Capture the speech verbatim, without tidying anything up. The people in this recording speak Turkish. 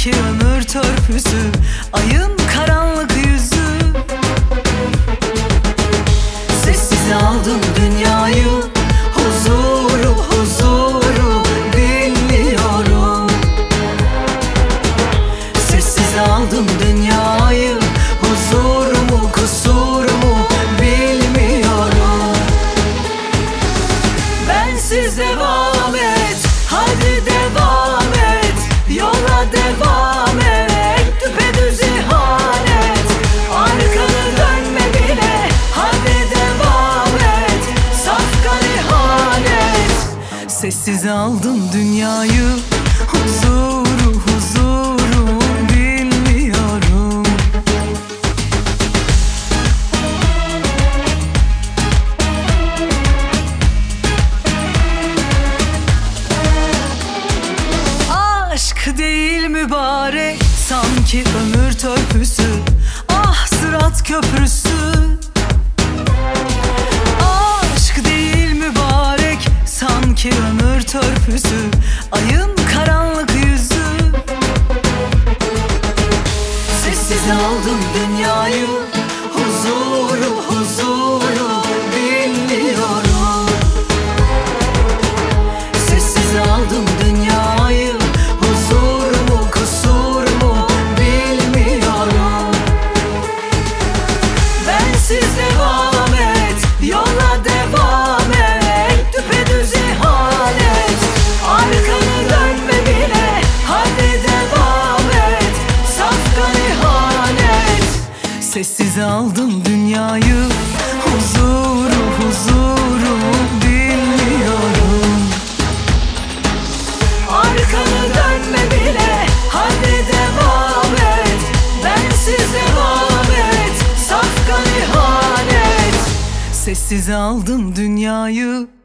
sanki ömür törpüsü, ayın karanlık yüzü. Sessiz aldım dünyayı, huzuru huzuru bilmiyorum. Sessiz aldım dünyayı, huzurumu kusurumu bilmiyorum. Bensiz devam et, hadi devam et, yola devam et, düpedüz ihanet. Arkanı dönme bile, hadi devam et, safkan ihanet. Sessiz aldım dünyayı, huzuru huzuru bilmiyorum. Aşk değil mübarek, sanki ömür törpüsü, ah sırat köprüsü. Aşk değil mübarek, sanki ömür törpüsü, ayın karanlık yüzü. Sessiz aldım dünyayı, huzuru huzuru bilmiyorum. Sessiz aldım dünyayı, huzurumu kusurumu bilmiyorum. Bensiz devam et, yola devam et, düpedüz ihanet. Arkanı dönme bile, hadi devam et, safkan ihanet. Sessiz aldım dünyayı, huzuru huzuru bilmiyorum. Arkanı dönme bile, hadi devam et, bensiz devam et, safkan ihanet. Sessiz aldım dünyayı,